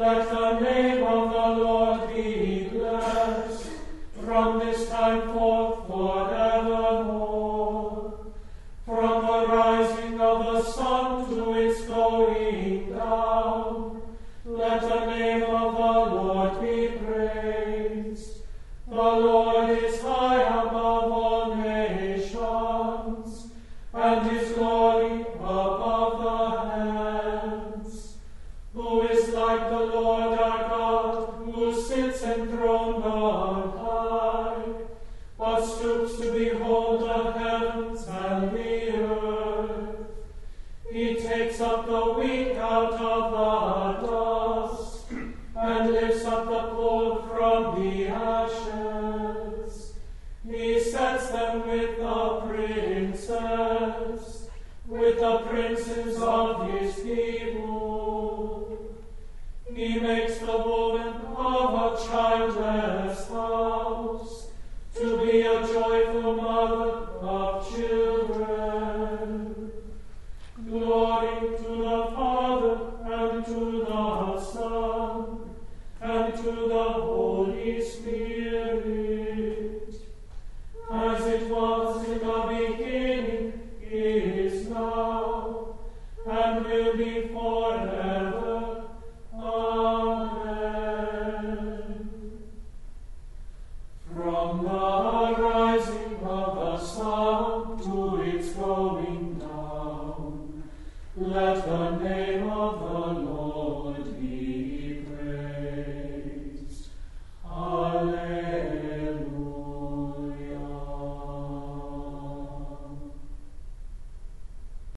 Let the name of the Lord be blessed from this time forth forevermore. From the rising of the sun to its going down, let the name of the Lord be praised. The Lord is high above all nations, and his glory above the heavens. Who is like the Lord our God, who sits enthroned on high, but stoops to behold the heavens and the earth? He takes up the weak out of the dust, and lifts up the poor from the ashes. He sets them with the princes of his people. He makes the woman of a childless house to be a joyful mother of children. Glory to the Father, and to the Son, and to the Holy Spirit, as it was in the beginning, is now, and will be forever. Amen. From the rising of the sun to its going down, let the name of the Lord